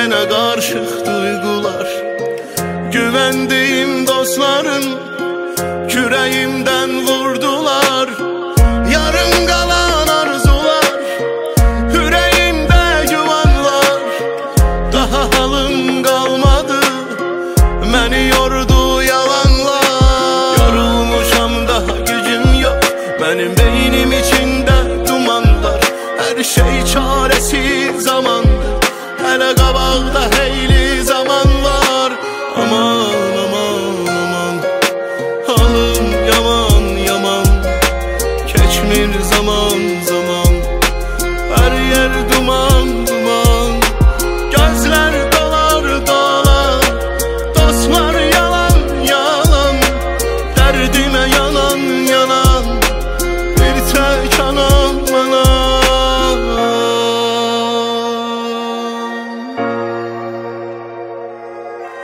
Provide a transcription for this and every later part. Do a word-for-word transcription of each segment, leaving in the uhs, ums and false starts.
Gene karışık duygular. Güvendiğim dostlarım küreğimden vurdular. Yarım kalan arzular, yüreğimde güvenler. Daha halım kalmadı, beni yordu yalanlar. Yorulmuşam, daha gücüm yok, benim beynim içinde dumanlar. Her şey çaresiz zamandır, hele qabaqda heyli zaman var. Aman aman aman, halım yaman yaman. Keçmir zaman zaman, her yer duman duman. Gözler dolar dolar, dostlar yalan yalan. Derdime yalan yalan, bir tek anam anam.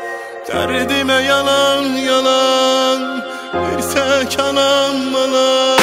Derdime yalan yalan, bir tek anam anam.